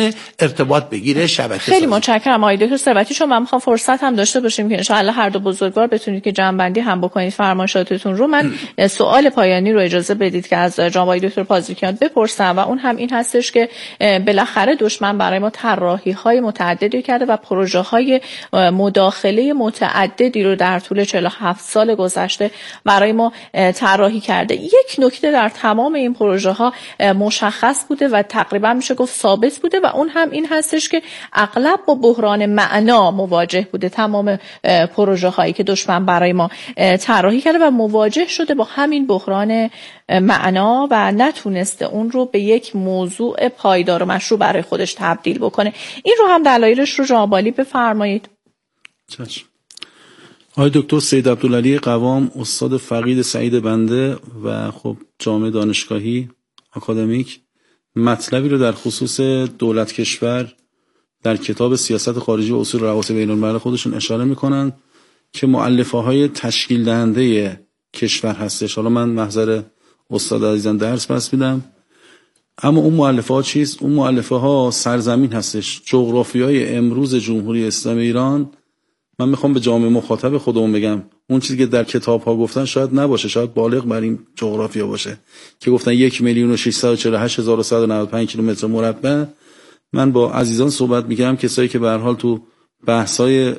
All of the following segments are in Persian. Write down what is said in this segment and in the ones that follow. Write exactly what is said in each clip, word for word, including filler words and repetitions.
بتونه ارتباط بگیره، شبکه خیلی سازی. متشکرم آقای دکتر ثروتی. چون من میخوام فرصت هم داشته باشیم که ان شاء الله هر دو بزرگوار بتونید که جمع‌بندی هم بکنید فرمایشاتتون رو. من سوال پایانی رو اجازه بدید که از جناب آقای دکتر پازیکیان بپرسم و اون هم این هستش که بالاخره دشمن برای ما طراحی‌های متعددی کرده و پروژه‌های مداخله متعددی رو در طول چهل و هفت سال گذشته برای ما طراحی کرده. یک نکته در تمام این پروژه‌ها مشخص بوده و تقریبا میشه گفت ثابت بوده و اون هم این هستش که اغلب با بحران معنا مواجه بوده. تمام پروژه هایی که دشمن برای ما طراحی کرده و مواجه شده با همین بحران معنا و نتونسته اون رو به یک موضوع پایدار و مشروع برای خودش تبدیل بکنه. این رو هم دلایلش رو جناب عالی بفرمایید. چشم. آقای دکتر سید عبدالعلی قوام، استاد فقید سعید بنده و خب جامعه دانشگاهی آکادمیک، مطلبی رو در خصوص دولت کشور در کتاب سیاست خارجی و اصول روابط بین الملل خودشون اشاره میکنن که مؤلفه های تشکیل دهنده کشور هستش. حالا من محضر استاد عزیزم درس پس میدم، اما اون مؤلفه ها چیست؟ اون مؤلفه ها سرزمین هستش، جغرافیای امروز جمهوری اسلامی ایران. من میخوام به جامعه مخاطب خودمون بگم اون چیزی که در کتاب ها گفتن شاید نباشه، شاید بالغ بر این جغرافیا باشه که گفتن یک میلیون و ششصد و چهل و هشت هزار و صد و نود و پنج کیلومتر مربع. من با عزیزان صحبت میکردم، کسایی که به هر حال تو بحث‌های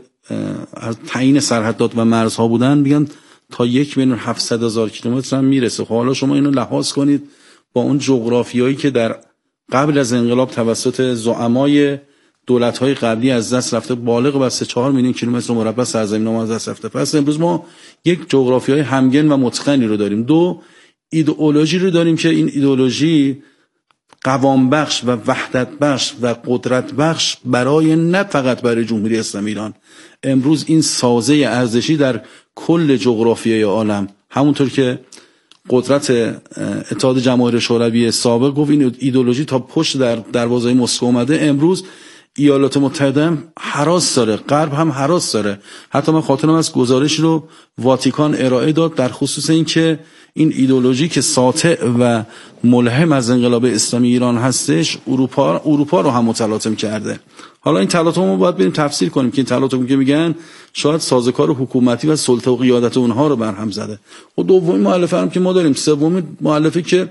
تعیین سرحدات و مرزها بودن، میگن تا یک میلیون و هفتصد هزار کیلومتر هم میرسه. خب حالا شما اینو لحاظ کنید با اون جغرافیایی که در قبل از انقلاب توسط زعمای دولت‌های قبلی از دست رفته، بالغ بر سه چهار میلیون کیلومتر مربع سرزمین ما از دست رفته. پس امروز ما یک جغرافیای همگن و متقنی رو داریم. دو، ایدئولوژی رو داریم که این ایدئولوژی قوام بخش و وحدت بخش و قدرت بخش برای نه فقط برای جمهوری اسلامی ایران. امروز این سازه ارزشی در کل جغرافیای عالم، همونطور که قدرت اتحاد جماهیر شوروی سابق گفت این ایدئولوژی تا پشت در دروازه مسکو اومده، امروز ایالات متحده هم هراس داره، غرب هم هراس داره. حتی من خاطرم از گزارش رو واتیکان ارائه داد در خصوص این که این ایدئولوژی که ساطع و ملهم از انقلاب اسلامی ایران هستش، اروپا اروپا رو هم متلاطم کرده. حالا این تلاطم رو باید بریم تفسیر کنیم که این تلاطم که میگن شاید سازوکار حکومتی و سلطه و قیادت اونها رو برهم زده. و دومین مؤلفه هم که ما داریم، سومین مؤلفه که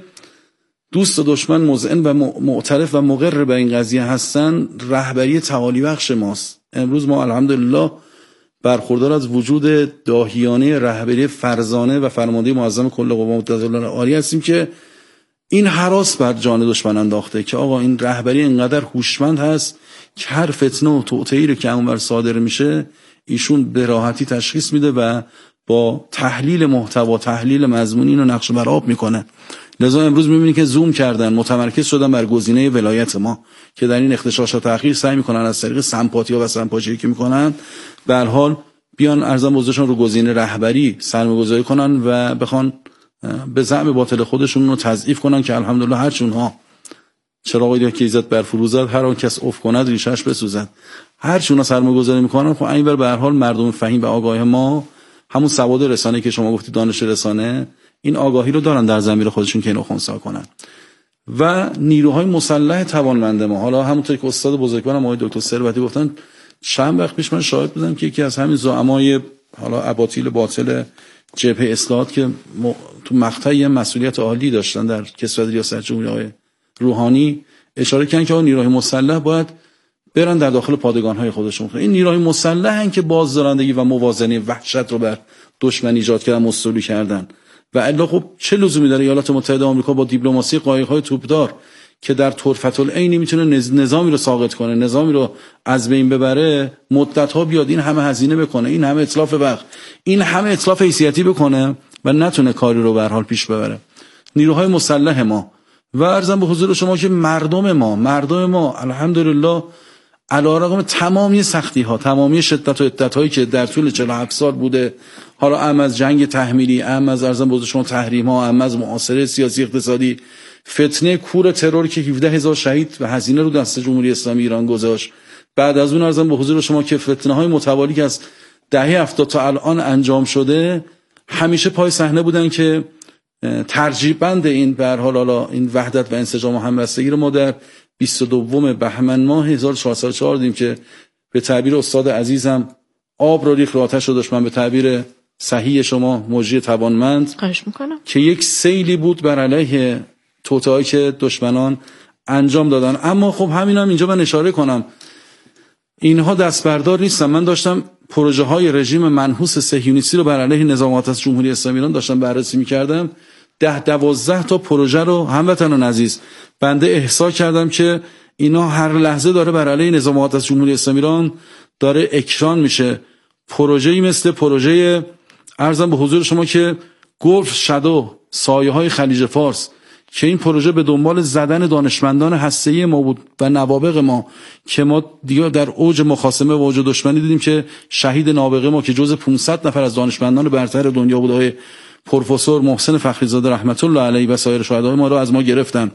دوست و دشمن مذعن و معترف و مقر به این قضیه هستن، رهبری تعالی بخش ماست. امروز ما الحمدلله برخوردار از وجود داهیانه رهبری فرزانه و فرمانده معظم کل قوا متعال عالی هستیم که این هراس بر جان دشمن انداخته که آقا این رهبری اینقدر هوشمند هست که هر فتنه و توطئه‌ای رو که اونور صادر میشه ایشون به راحتی تشخیص میده و با تحلیل محتوا، تحلیل مضمونی اینو نقش بر آب میکنه. لذا امروز میبینی که زوم کردن، متمرکز شدن بر گزینه ولایت ما که در این اختشاش و تأخیر سعی میکنن از طریق سمپاتیا و سمپاچی که میکنن به هر حال بیان ارزم بزرگشون رو گزینه رهبری سرمایه‌گذاری کنن و بخوان به زعم باطل خودشون رو تضعیف کنن که الحمدلله هر چونها چراغی که ایزد بر فروزد، هر آن کس افت کند ریشش بسوزد. هر چونها سرمایه‌گذاری میکنن، خب اینور به هر حال مردم فهیم و آگاه ما، همون سواد رسانه که شما گفتید، دانش رسانه، این آگاهی رو دارن در ضمیر خودشون که اینو خنثی کنن. و نیروهای مسلح توانمند ما، حالا همونطور که استاد بزرگوارم آقای دکتر ثروتی گفتن، چند وقت پیش من شاهد بودم که یکی از همین زعمای حالا اباطیل باطل جبهه اصلاحات که م... تو مقطعی مسئولیت عالی داشتن در کسوت ریاست جمهوری آقای روحانی، اشاره کردن که نیروهای مسلح باید برن در داخل پادگان‌های خودشون. این نیروهای مسلحن که بازدارندگی و موازنه وحشت رو بر دشمن ایجاد کردن، مستولی کردن. و الا خب چه لزومی داره ایالات متحده آمریکا با دیپلماسی قایق‌های توپدار که در طرفت العین میتونه نظامی رو ساقط کنه، نظامی رو از بین ببره، مدت‌ها بیاد این همه هزینه بکنه، این همه اتلاف وقت، این همه اتلاف حیثیتی بکنه و نتونه کاری رو به هر حال پیش ببره. نیروهای مسلح ما و عرضم به حضور شما که مردم ما مردم ما الحمدلله علیرغم تمامی سختی‌ها، تمامی شدت و عدت‌هایی که در طول چهل و هفت سال بوده، حالا ام از جنگ تحمیلی، ام از عرضم به حضور شما تحریم‌ها، ام از معاصره سیاسی اقتصادی، فتنه کور ترور که هفده هزار شهید و هزینه رو دست جمهوری اسلامی ایران گذاشت، بعد از اون عرضم به حضور شما که فتنه‌های متوالی که از دهه هفتاد تا الان انجام شده، همیشه پای صحنه بودن که ترجیح بند این به هر حال حالا این وحدت و انسجام و همبستگی رو ما در بیست و دوم بهمن ماه هزار و چهارصد و چهار دیدیم که به تعبیر استاد عزیزم آب رو ریخت رو آتش رو دشمن، به تعبیر صحیح شما مجری توانمند، خواهش میکنم، که یک سیلی بود بر علیه توطئه‌ای که دشمنان انجام دادن. اما خب همین هم اینجا من اشاره کنم، اینها دست بردار نیستن. من داشتم پروژه های رژیم منحوس صهیونیستی رو بر علیه نظام آتش جمهوری اسلامی ایران داشتم بررسی می‌کردم. ده دوازده تا پروژه رو هموطنان عزیز بنده احصا کردم که اینا هر لحظه داره بر علیه نظام آتش جمهوری اسلامی ایران داره اکران میشه. پروژه‌ای مثل پروژه عرضم به حضور شما که گلف شادو، سایه های خلیج فارس، که این پروژه به دنبال زدن دانشمندان هسته‌ای ما بود و نوابغ ما، که ما دیگه در اوج مخاصمه و اوج دشمنی دیدیم که شهید نابغه ما که جز پانصد نفر از دانشمندان برتر دنیا بود، آقای پروفسور محسن فخریزاده رحمت الله علیه و سایر شهدای ما رو از ما گرفتن.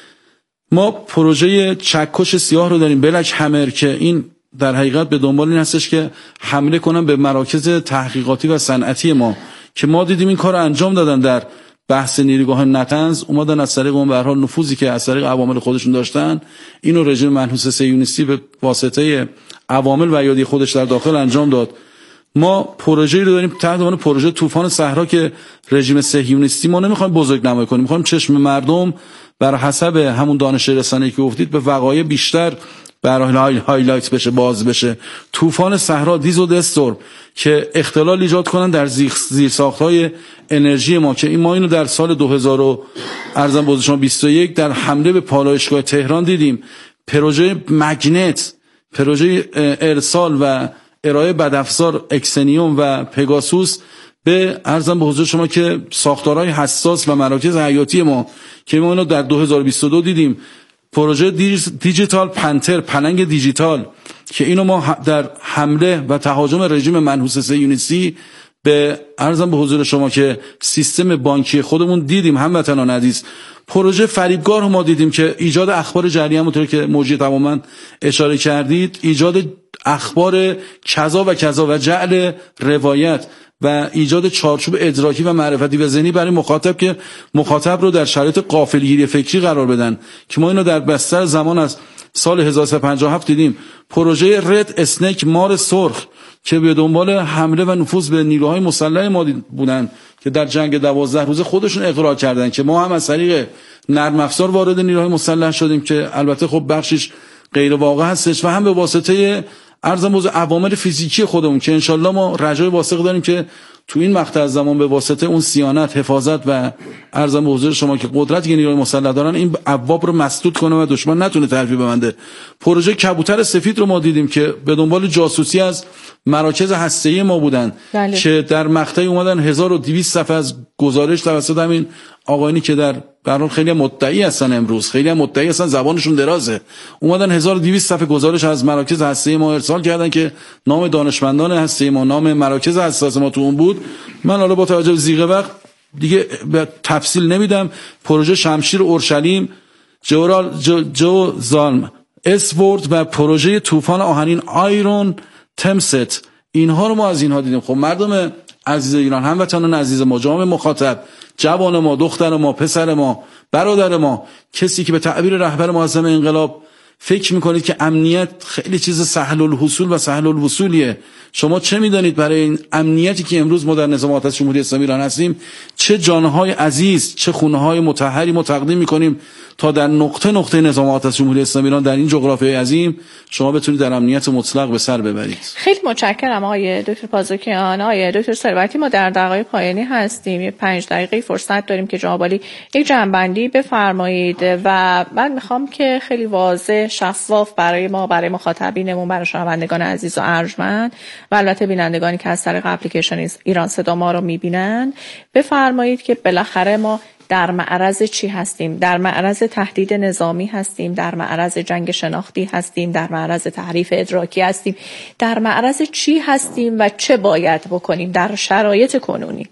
ما پروژه چکش سیاه رو داریم، بلک همر، که این در حقیقت به دنبال این هستش که حمله کنن به مراکز تحقیقاتی و صنعتی ما، که ما دیدیم این کار رو انجام دادن در بحث نیروگاه نطنز، اومدن از طریق اون به هر حال نفوذی که از طریق عوامل خودشون داشتن اینو رژیم منحوس صهیونیستی به واسطه عوامل و ایادی خودش در داخل انجام داد. ما پروژه‌ای رو داریم تحت عنوان پروژه طوفان صحرا که رژیم صهیونیستی ما نمیخوایم بزرگنمایی کنیم، میخوایم چشم مردم بر حسب همون دانش رسانه‌ای که گفتید به وقایع بیشتر برای هایلایت بشه، باز بشه. طوفان صحرا، دیزودستور، که اختلال ایجاد کنن در زیرساخت‌های انرژی ما، که این ما اینو در سال دو هزار ارزم به شما بیست و یک در حمله به پالایشگاه تهران دیدیم. پروژه مگنت، پروژه ارسال و ارائه بدافزار اکسنیوم و پگاسوس به ارزم به حضور شما که ساختارهای حساس و مراکز حیاتی ما، که ما اینو در دو هزار و بیست و دو دیدیم. پروژه دیجیتال پنتر، پلنگ دیجیتال، که اینو ما در حمله و تهاجم رژیم منحوس صهیونیستی به ارزم به حضور شما که سیستم بانکی خودمون دیدیم. هموطنان عزیز، پروژه فریبگار رو ما دیدیم که ایجاد اخبار جعلی، همونطور که موجی تماما اشاره کردید، ایجاد اخبار کذا و کذا و جعل روایت و ایجاد چارچوب ادراکی و معرفتی و ذهنی برای مخاطب که مخاطب رو در شرایط غافلگیری فکری قرار بدن، که ما اینو در بستر زمان از سال هزار و سیصد و پنجاه و هفت دیدیم. پروژه رد اسنیک، مار سرخ، که به دنبال حمله و نفوذ به نیروهای مسلح ما بودن که در جنگ دوازده روزه خودشون اقرار کردن که ما هم از طریق نرم افزار وارد نیروهای مسلح شدیم، که البته خب بخشش غیر واقع هستش، و هم به واسطه ارزم موضوع عوامل فیزیکی خودمون، که انشالله ما رجای واسق داریم که تو این مقطع از زمان به واسطه اون صیانت، حفاظت و ارزم به حضور شما که قدرتی که نیروهای مسلح دارن این ابواب رو مسدود کنه و دشمن نتونه تلفی ببنده. پروژه کبوتر سفید رو ما دیدیم که به دنبال جاسوسی از مراکز هسته‌ای ما بودن، بله. که در مقطعی اومدن هزار و دویست صفحه از گزارش توسط همین آقایانی که در برای خیلی مدعی هستن، امروز خیلی مدعی هستن، زبانشون درازه، اومدن هزار و دویست صفحه گزارش از مراکز هسته‌ای ما ارسال کردن که نام دانشمندان هسته‌ای ما، نام مراکز حساس ما تو اون بود. من حالا با توجه به زیغ وقت دیگه به تفصیل نمیدم. پروژه شمشیر اورشلیم، جورال جو, جو زالم اسورد و پروژه طوفان آهنین آیرون تمست، اینها رو ما از اینها دیدیم. خب مردم عزیز ایران، هموطنان عزیز ما، جامعه مخاطب، جوان ما، دختر ما، پسر ما، برادر ما، کسی که به تعبیر رهبر معظم انقلاب فکر میکنید که امنیت خیلی چیز سهل الحصول و سهل الوصولیه، شما چه میدانید برای این امنیتی که امروز ما در نظام آتش جمهوری اسلامی ایران هستیم چه جانهای عزیز، چه خونه‌های مطهری ما تقدیم میکنیم تا در نقطه نقطه نظام آتش جمهوری اسلامی ایران در این جغرافیای عظیم شما بتونید در امنیت مطلق به سر ببرید. خیلی متشکرم آقای دکتر پازوکیان. آقای دکتر ثروتی، ما در دقایق پایانی هستیم، یه پنج دقیقه فرصت داریم که جناب عالی یک جنبندی بفرمایید و من میخوام که خیلی واضح، شفاف برای ما، برای مخاطبینمون، برای شنوندگان عزیز و ارجمند و البته بینندگانی که از طریق اپلیکیشن ایران صدا ما رو میبینن بفرمایید که بالاخره ما در معرض چی هستیم؟ در معرض تهدید نظامی هستیم، در معرض جنگ شناختی هستیم، در معرض تحریف ادراکی هستیم، در معرض چی هستیم و چه باید بکنیم در شرایط کنونی؟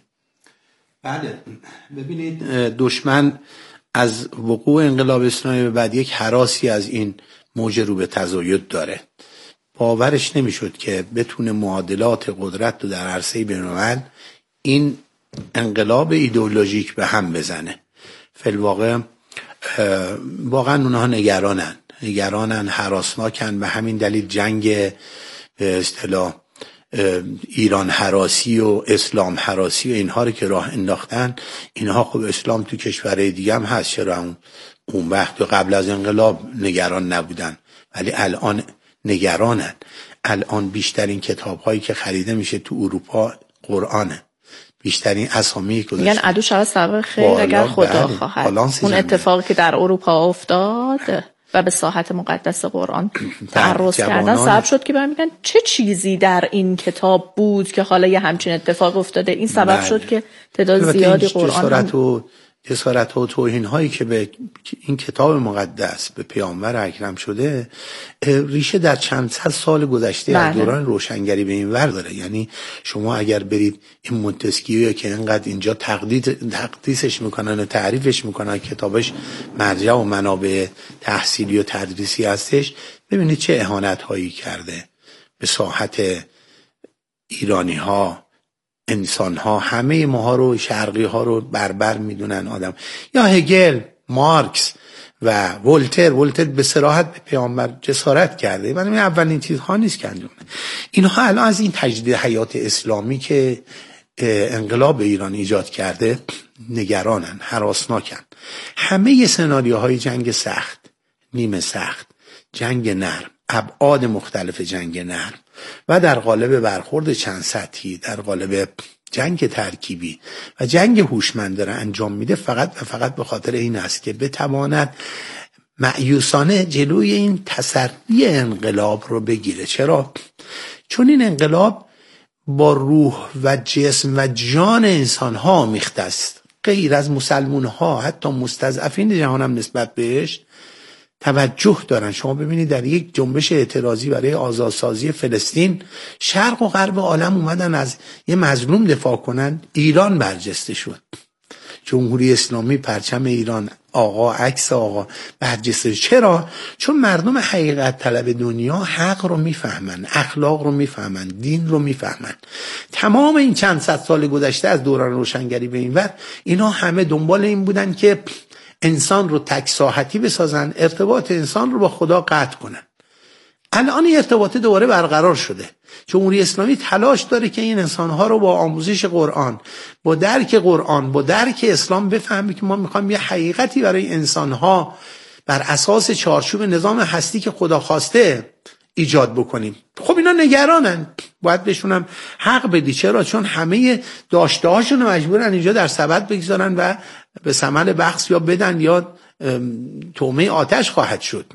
بله، ببینید دشمن از وقوع انقلاب اسلامی به بعد یک هراسی از این موج رو به تزاید داره. باورش نمیشد که بتونه معادلات قدرت رو در عرصه بین‌الملل این انقلاب ایدئولوژیک به هم بزنه. فی الواقع واقعا اونها نگرانن. نگرانن، هراسناکن. به همین دلیل جنگ به اصطلاح ایران هراسی و اسلام هراسی و اینها رو که راه انداختن، اینها خب اسلام تو کشورهای دیگه هم هست، چرا اون اون وقت قبل از انقلاب نگران نبودن ولی الان نگرانن. الان بیشترین کتاب هایی که خریده میشه تو اروپا قرآنه، بیشترین اسامی گذاشتن. میگن عدو شود سبب خیر اگر خدا خواهد. اون اتفاقی که در اروپا افتاد و به ساحت مقدس قرآن تعرض کردن سبب شد که برای میگن چه چیزی در این کتاب بود که حالا یه همچین اتفاق افتاده. این سبب بله. شد که تعداد زیادی قرآن و جسارت و توهین هایی که به این کتاب مقدس به پیامبر اکرم شده ریشه در چند صد سال گذشته بله. از دوران روشنگری به این ور داره. یعنی شما اگر برید این مونتسکیو که اینقدر اینجا تقدید تقدیسش میکنن و تعریفش میکنن، کتابش مرجع و منابع تحصیلی و تدریسی هستش، ببینید چه اهانت هایی کرده به ساحت ایرانی ها، انسان ها. همه ماها رو، شرقی ها رو بربر میدونن آدم. یا هگل، مارکس و ولتر. ولتر به صراحت به پیامبر جسارت کرده. من این اولین چیزها نیست که انجام بده. اینها الان از این تجدید حیات اسلامی که انقلاب ایران ایجاد کرده نگرانن، هراسناکن. همه سناریوهای جنگ سخت، نیمه سخت، جنگ نرم، ابعاد مختلف جنگ نرم و در قالب برخورد چند سطحی، در قالب جنگ ترکیبی و جنگ هوشمند داره انجام میده، فقط و فقط به خاطر این است که بتواند مأیوسانه جلوی این تسری انقلاب رو بگیره. چرا؟ چون این انقلاب با روح و جسم و جان انسان‌ها میخته است، غیر از مسلمان‌ها، حتی مستضعفین جهان هم نسبت بهش توجه دارن. شما ببینید در یک جنبش اعتراضی برای آزادسازی فلسطین، شرق و غرب عالم اومدن از یه مظلوم دفاع کنن، ایران برجسته شد. جمهوری اسلامی، پرچم ایران، آقا، عکس آقا برجسته. چرا؟ چون مردم حقیقت طلب دنیا حق رو میفهمن، اخلاق رو میفهمن، دین رو میفهمن. تمام این چند صد سال گذشته از دوران روشنگری به این ور، اینا همه دنبال این بودن که انسان رو تک ساحتی بسازن، ارتباط انسان رو با خدا قطع کنن. الان این ارتباط دوباره برقرار شده. جمهوری اسلامی تلاش داره که این انسانها رو با آموزش قرآن، با درک قرآن، با درک اسلام بفهمی که ما میخوایم یه حقیقتی برای انسانها بر اساس چارچوب نظام هستی که خدا خواسته ایجاد بکنیم. خب اینا نگرانن، باید بهشونم حق بدی. چرا؟ چون همه داشته هاشون مجبورن اینجا در سبد بگذارن و به ثمن بخس یا بدن یا تومه آتش خواهد شد.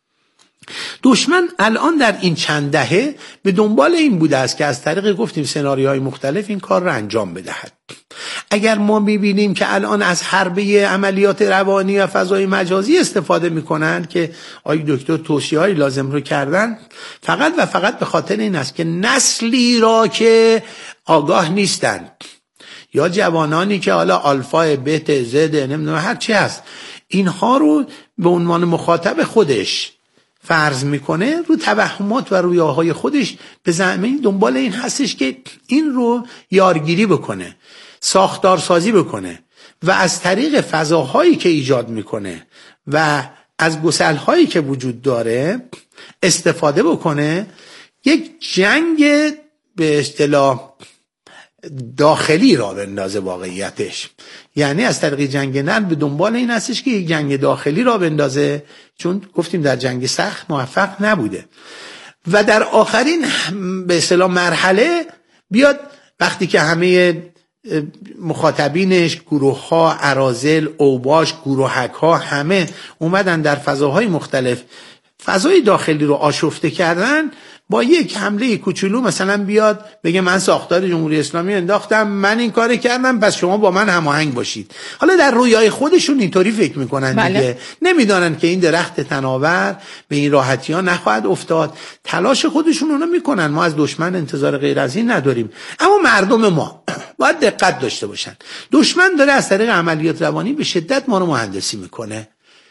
دشمن الان در این چند دهه به دنبال این بوده است که از طریق گفتیم سناریوهای مختلف این کار را انجام بدهد. اگر ما میبینیم که الان از حربه عملیات روانی و فضای مجازی استفاده میکنن که آقای دکتر توصیه‌های لازم رو کردن، فقط و فقط به خاطر این است که نسلی را که آگاه نیستند یا جوانانی که حالا آلفا، بت، زد، نمیدونم هر چی هست، اینها رو به عنوان مخاطب خودش فرض میکنه، رو توهمات و رویاهای خودش به زمین دنبال این هستش که این رو یارگیری بکنه، ساختارسازی بکنه و از طریق فضاهایی که ایجاد میکنه و از گسلهایی که وجود داره استفاده بکنه، یک جنگ به اصطلاح داخلی را بندازه. واقعیتش یعنی از طریق جنگ نرم به دنبال این هستش که یک جنگ داخلی را بندازه، چون گفتیم در جنگ سخت موفق نبوده و در آخرین به اصطلاح مرحله بیاد وقتی که همه مخاطبینش، گروه ها، اراذل، اوباش، گروهک ها همه اومدن در فضاهای مختلف فضای داخلی رو آشفته کردن، با یک حمله کوچولو مثلا بیاد بگه من ساختار جمهوری اسلامی انداختم، من این کار کردم، پس شما با من هماهنگ باشید. حالا در رویای خودشون اینطوری فکر میکنن بله. دیگه نمیدانن که این درخت تناور به این راحتی ها نخواهد افتاد. تلاش خودشون اونا میکنن، ما از دشمن انتظار غیر از این نداریم. اما مردم ما باید دقت داشته باشن. دشمن داره از طریق عملیات روانی به شدت ما رو مهندسی میکنه.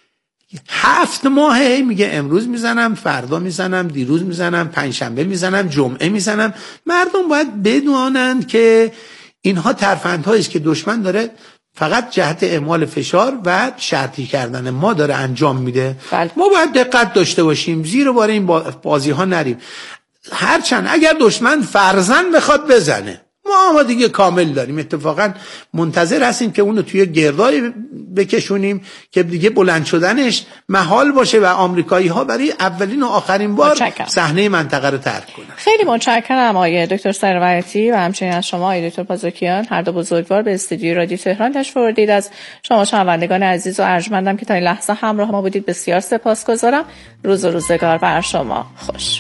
هفت ماهه میگه امروز میزنم، فردا میزنم، دیروز میزنم، پنجشنبه میزنم، جمعه میزنم. مردم باید بدونند که اینها ترفندهایی است که دشمن داره فقط جهت اعمال فشار و شرطی کردن ما داره انجام میده. بله. ما باید دقت داشته باشیم، زیر بار این بازی ها نریم. هرچند اگر دشمن فرزن بخواد بزنه، ما ما دیگه کامل داریم، اتفاقا منتظر هستیم که اونو توی گردای بکشونیم که دیگه بلند شدنش محال باشه و آمریکایی ها برای اولین و آخرین بار صحنه منطقه رو ترک کنن. خیلی متشکرم آقای دکتر ثروتی و همچنین از شما آقای دکتر پازوکیان، هر دو بزرگوار به استودیوی رادیو تهران تشریف آوردید. از شما شنوندگان عزیز و ارجمندم که تا این لحظه همراه ما بودید بسیار سپاسگزارم. روز و روزگار بر شما خوش.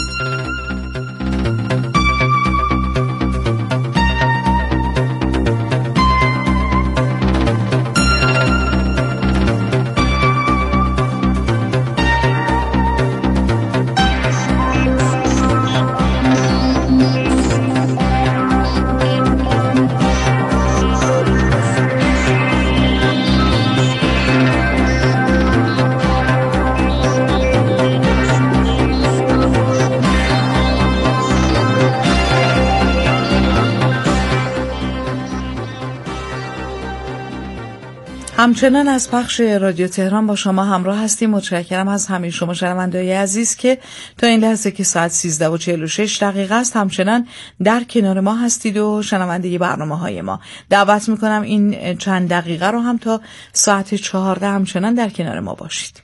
همچنان از پخش رادیو تهران با شما همراه هستیم. متشکرم از همه شما شنونده‌های عزیز که تا این لحظه که ساعت سیزده و چهل و شش دقیقه است همچنان در کنار ما هستید و شنونده برنامه‌های ما. دعوت می‌کنم این چند دقیقه رو هم تا ساعت چهارده همچنان در کنار ما باشید.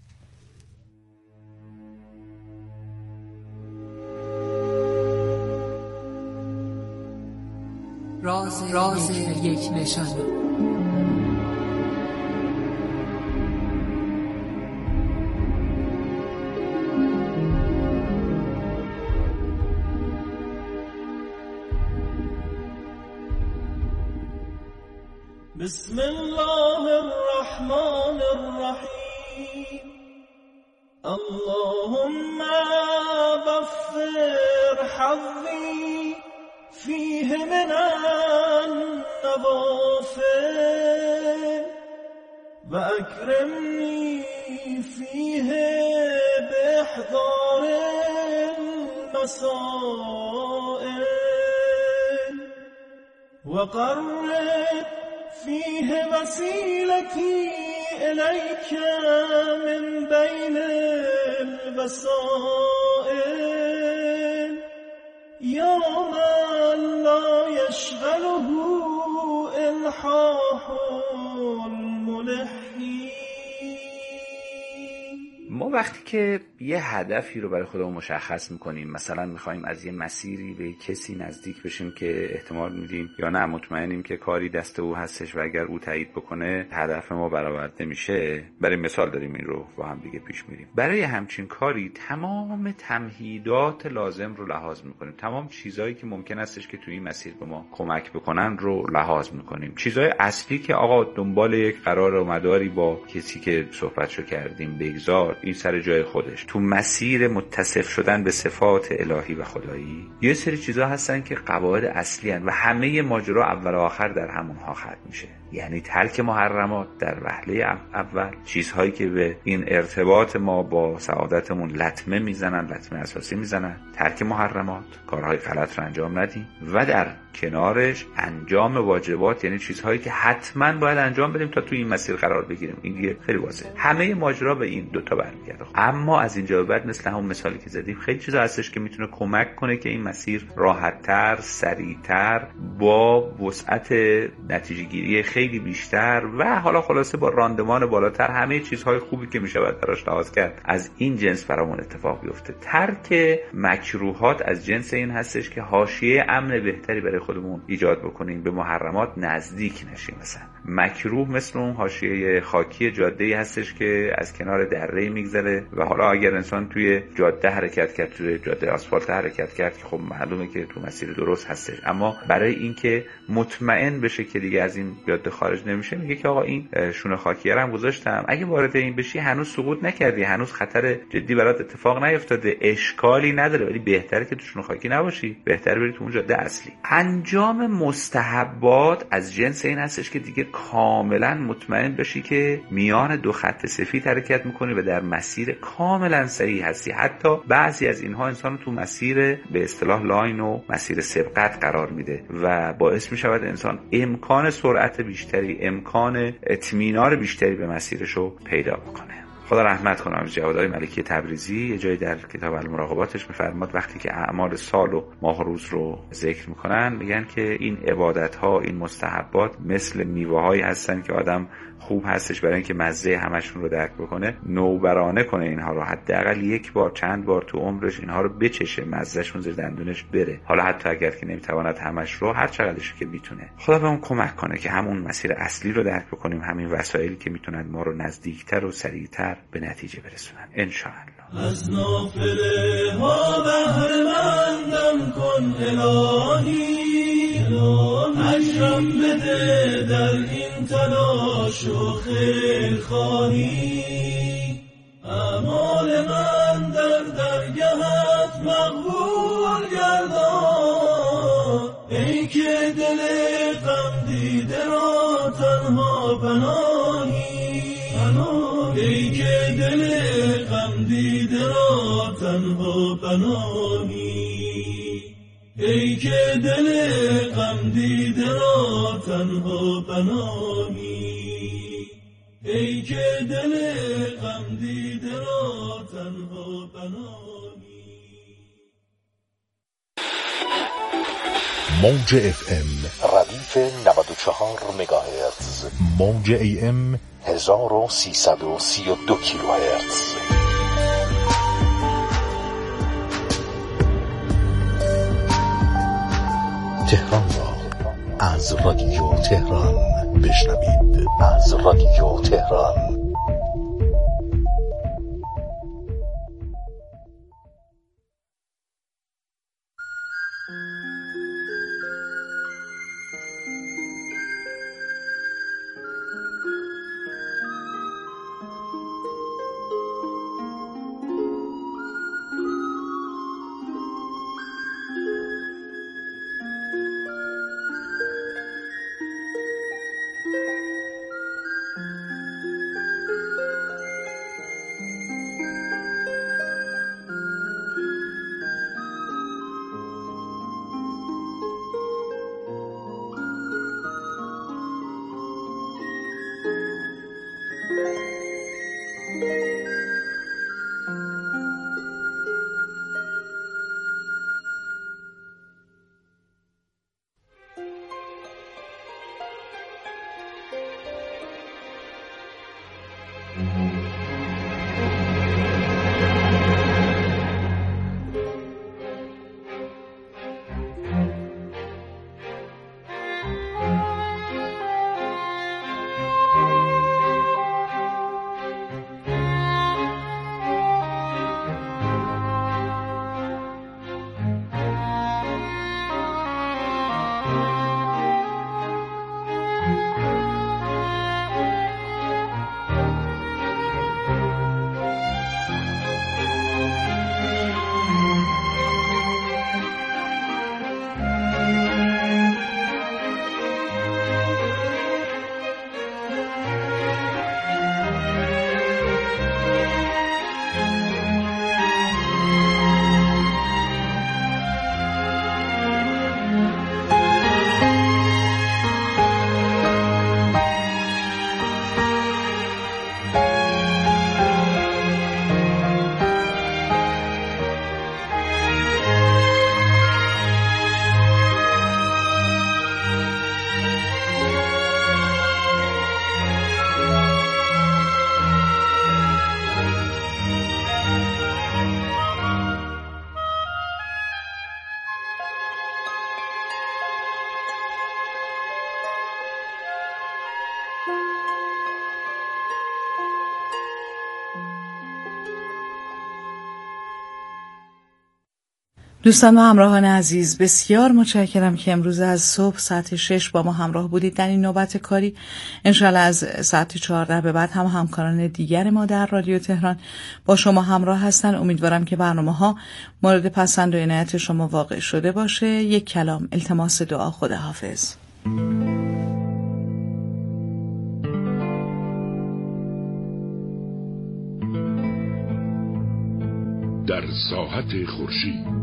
راز, راز یک نشانه. بسم الله الرحمن الرحیم اللهم وفر حظی فیه من النوافل و اکرمنی فیه باحضار المسائل و قرب فيه وسيلتي إليك من بين الوسائل يا من لا يشغله إلحاح الملحين. ما وقتی که یه هدفی رو برای خودمون مشخص میکنیم، مثلا میخوایم از یه مسیری به کسی نزدیک بشیم که احتمال میدیم یا نه مطمئنیم که کاری دست او هستش و اگر او تایید بکنه هدف ما برآورده میشه، برای مثال داریم این رو با هم دیگه پیش میریم. برای همچین کاری تمام تمهیدات لازم رو لحاظ میکنیم، تمام چیزایی که ممکن استش که توی این مسیر به ما کمک بکنن رو لحاظ میکنیم. چیزای اصلی که آقا دنبال یک قرار و مداری با کسی که صحبتشو کردیم بگذار، این سر جای خودش. تو مسیر متصف شدن به صفات الهی و خدایی یه سری چیزا هستن که قواعد اصلی هستن و همه ماجرا اول و آخر در همونها ختم میشه. یعنی ترک محرمات در وهله اول، چیزهایی که به این ارتباط ما با سعادتمون لطمه میزنن، لطمه اساسی میزنن، ترک محرمات، کارهای غلط رو انجام ندیم و در کنارش انجام واجبات، یعنی چیزهایی که حتما باید انجام بدیم تا توی این مسیر قرار بگیریم. این دیگه خیلی واضحه، همه ماجرا به این دوتا برمیگرده. اما از اینجا به بعد مثل همون مثالی که زدیم خیلی چیزا هستش که میتونه کمک کنه که این مسیر راحت‌تر، سریع‌تر، با وسعت نتیجه گیری خیلی بیشتر و حالا خلاصه با راندمان بالاتر، همه چیزهای خوبی که میشه باید براش لحاظ کرد از این جنس برامون اتفاق بیفته. ترک مکروهات از جنس این هستش که حاشیه امن بهتری برای خودمون ایجاد بکنیم، به محرمات نزدیک نشیم. مثلا مکروه مثل اون حاشیه خاکی جاده‌ای هستش که از کنار دره میگذره و حالا اگر انسان توی جاده حرکت کرد، توی جاده آسفالت حرکت کرد که خب معلومه که تو مسیر درست هستش، اما برای اینکه مطمئن بشه که دیگه از این جاده خارج نمیشه میگه که آقا این شونه خاکیه رو هم گذاشتم، اگه وارد این بشی هنوز سقوط نکردی، هنوز خطر جدی برات اتفاق نیفتاده، اشکالی نداره، ولی بهتره که تو شونه خاکی نباشی، بهتره بری تو اون جاده اصلی. انجام مستحبات از جنس این هستش که دیگه کاملا مطمئن بشی که میان دو خط سفید حرکت میکنی و در مسیر کاملا صحیح هستی. حتی بعضی از اینها انسان تو مسیر به اصطلاح لاین و مسیر سبقت قرار میده و باعث میشود انسان امکان سرعت بیشتر بیشتری امکان اطمینان بیشتری به مسیرش رو پیدا بکنه. خدا رحمت کنه از جوادهای ملکی تبریزی یه جایی در کتاب المراقباتش می‌فرماد وقتی که اعمال سال و ماه و روز رو ذکر میکنن میگن که این عبادت‌ها، این مستحبات مثل میوه‌هایی هستن که آدم خوب هستش برای اینکه مزه همشون رو درک بکنه، نوبرانه کنه اینها رو، حداقل یک بار چند بار تو عمرش اینها رو بچشه، مزهشون زیر دندونش بره، حالا حتی اگر که نمیتواند همش رو، هر چقدرش که میتونه. خدا بهمون کمک کنه که همون مسیر اصلی رو درک بکنیم، همین وسایلی که میتونن ما رو نزدیکتر و سریعتر به نتیجه برسونن ان شاء الله. از نافله ها بهره مندم کن الهی، اجرم بده در این تلاش و خیر خواهی، اعمال من در درگهت مقبول گردان، ای که دل غم دیده را تنها پناهی، ای که دل غم دیده را تنها پناهی، ای که دل غم دیده را تنها پناهی، ای که دل غم دیده را تنها پناهی. موج اف ام ردیف نود و چهار مگاهرتز، موج ای ام هزار و سیصد و سی و دو کیلوهرتز. تهران را از رادیو تهران بشنوید، از رادیو تهران. دوستان و همراهان عزیز، بسیار متشکرم که امروز از صبح ساعت شش با ما همراه بودید در این نوبت کاری. انشالله از ساعت چهارده به بعد هم همکاران دیگر ما در رادیو تهران با شما همراه هستن. امیدوارم که برنامه ها مورد پسند و عنایت شما واقع شده باشه. یک کلام التماس دعا. خداحافظ. در ساحت خورشید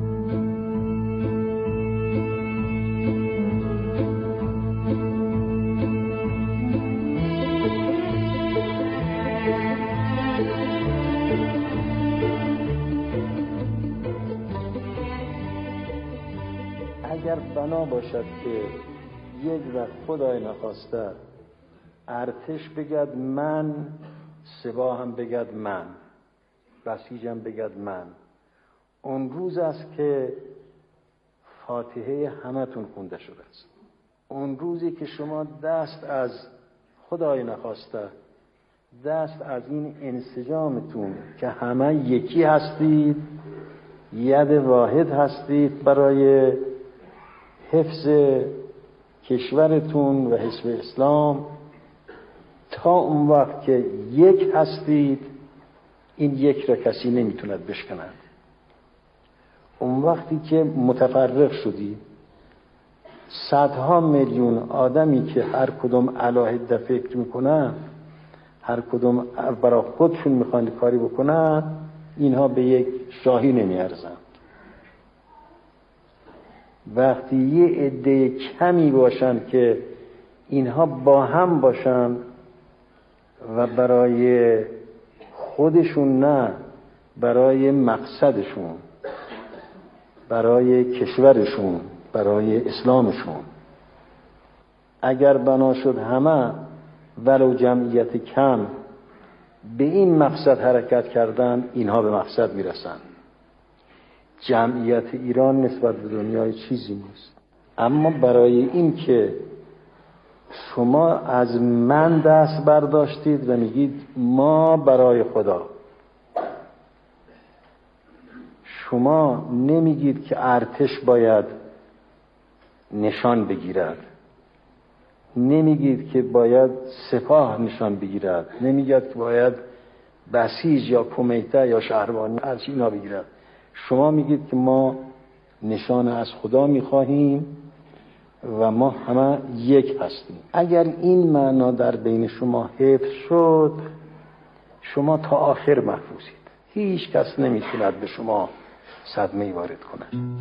اگر بنا باشد که یک وقت خدای نخواسته ارتش بگد من، سپاه هم بگد من، بسیجم بگد من، اون روز است که فاتحه همتون خونده شده است. اون روزی که شما دست از خدای نخواسته دست از این انسجامتون که همه یکی هستید، ید واحد هستید برای حفظ کشورتون و حزب اسلام، تا اون وقت که یک هستید این یک را کسی نمیتوند بشکند. اون وقتی که متفرق شدید، صدها میلیون آدمی که هر کدوم علاهده فکر میکنن، هر کدوم برای خودشون میخوان کاری بکنن، اینها به یک شاهی نمیارزن. وقتی یه عده کمی باشن که اینها با هم باشن و برای خودشون نه، برای مقصدشون، برای کشورشون، برای اسلامشون، اگر بنا شد همه ولو جمعیت کم به این مقصد حرکت کردن، اینها به مقصد میرسن. جمعیت ایران نسبت به دنیای چیزی نیست، اما برای این که شما از من دست برداشتید و میگید ما برای خدا، شما نمیگید که ارتش باید نشان بگیرد، نمیگید که باید سپاه نشان بگیرد، نمیگید که باید بسیج یا کمیته یا شهربانی از اینا بگیرد. شما میگید که ما نشان از خدا میخواهیم و ما همه یک هستیم. اگر این معنا در بین شما حفظ شد، شما تا آخر محفوظید. هیچ کس نمیتواند به شما صدمه وارد کنه.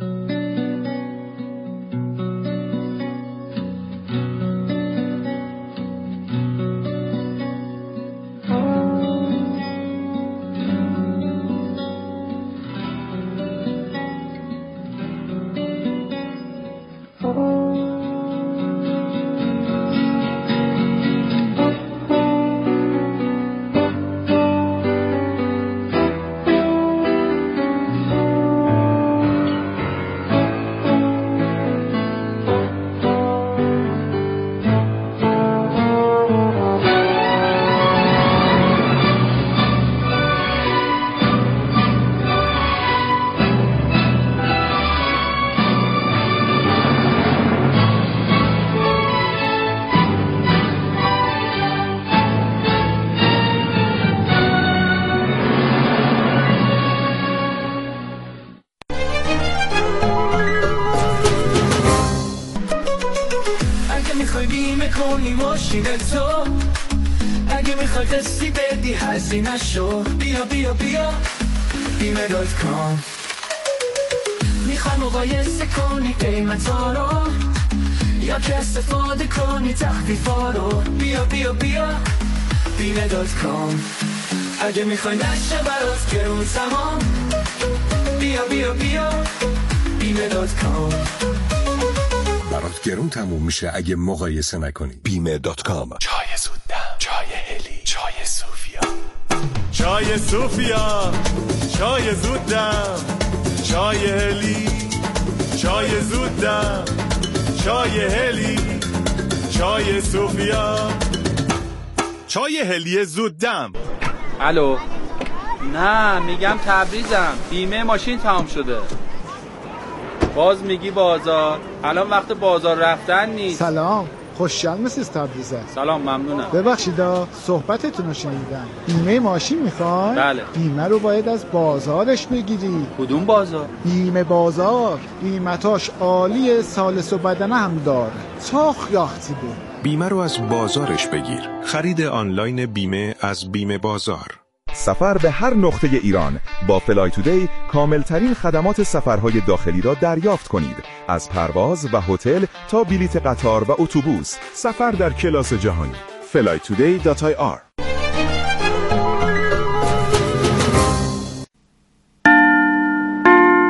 نشو بیا بیا بیا بیمه دات کام. میخوای مقایسه کنی قیمتا رو یا که استفاده کنی تخفیفا رو، بیا بیا بیا بیمه دات کام. اگه میخوای نشه برات گرون تمام، بیا بیا بیا بیمه دات کام. برات گرون تموم میشه اگه مقایسه نکنی. بیمه دات کام. چای زودم، چای هلی، چای صوفیا، چای صوفیا، چای زودم، چای هلی، چای زودم، چای هلی، چای صوفیا، چای هلی زودم. الو، نه میگم تبریزم، بیمه ماشین تمام شده. باز میگی بازار، الان وقت بازار رفتن نیست. سلام، خوشحال مسیز تبریزه. سلام، ممنونم. ببخشیدا صحبتتون رو شنیدم. بیمه ماشین میخوای؟ بله. بیمه رو باید از بازارش بگیری. کدوم بازار؟ بیمه بازار. قیمتاش عالیه، سالس و بدنه هم داره. چاخ یاختی بود. بیمه رو از بازارش بگیر. خرید آنلاین بیمه از بیمه بازار. سفر به هر نقطه ایران با فلای تودی کاملترین خدمات سفرهای داخلی را دریافت کنید. از پرواز و هتل تا بلیط قطار و اتوبوس، سفر در کلاس جهانی. فلای تودی دات آی آر